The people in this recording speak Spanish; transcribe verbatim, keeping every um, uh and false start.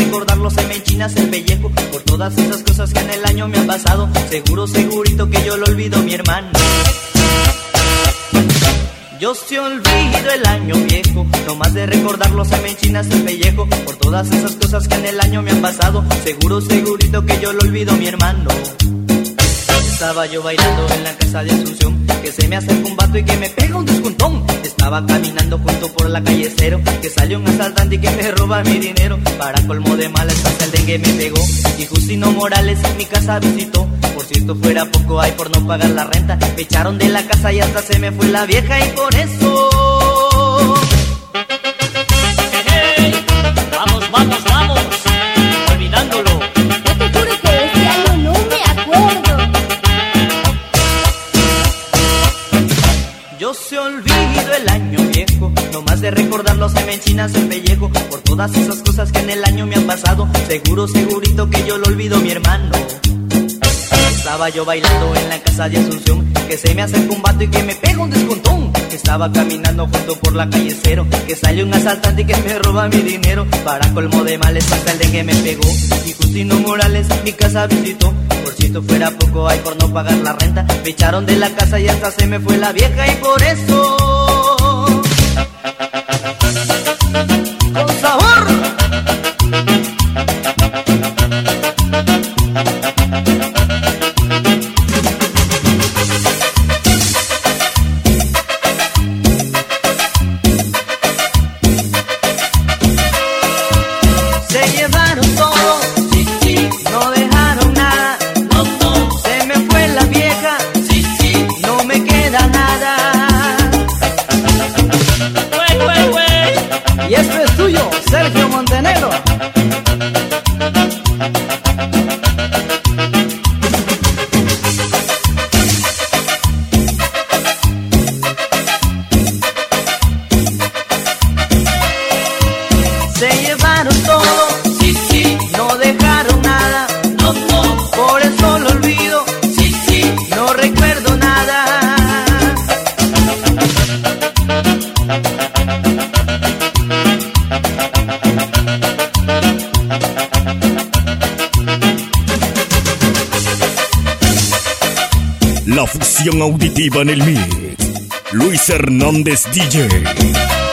recordarlo se me enchinas el pellejo por todas esas cosas que en el año me han pasado. Seguro, segurito que yo lo olvido, mi hermano. Yo se olvido el año viejo, nomás de recordarlo se me enchinas el pellejo por todas esas cosas que en el año me han pasado. Seguro, segurito que yo lo olvido, mi hermano. Estaba yo bailando en la casa de Asunción, que se me acerca un vato y que me pega un descuntón. Estaba caminando junto por la calle Cero, que salió un asaltante y que me roba mi dinero. Para colmo de males hasta el dengue me pegó, y Justino Morales en mi casa visitó. Por si esto fuera poco, ay, por no pagar la renta, me echaron de la casa y hasta se me fue la vieja, y por eso... Hey, hey, vamos, vamos, vamos, olvidándolo. Yo te juro que este año no me acuerdo. Yo se olvido el año viejo, nomás de recordarlo se me enchinas el pellejo por todas esas cosas que en el año me han pasado. Seguro, segurito que yo lo olvido, mi hermano. Estaba yo bailando en la casa de Asunción, que se me acerca un vato y que me pega un descontón. Estaba caminando junto por la calle Cero, que salió un asaltante y que me roba mi dinero. Para colmo de males hasta el dengue me pegó, y Justino Morales mi casa visitó. Por si esto fuera poco, ay, por no pagar la renta, me echaron de la casa y hasta se me fue la vieja, y por eso... ¡con sabor! Sergio Montenegro. Se llevaron todo, sí, sí, no dejaron nada, no, no, por eso lo olvido, sí, sí, no recuerdo nada. La fusión auditiva en el mix. Luis Hernández D J.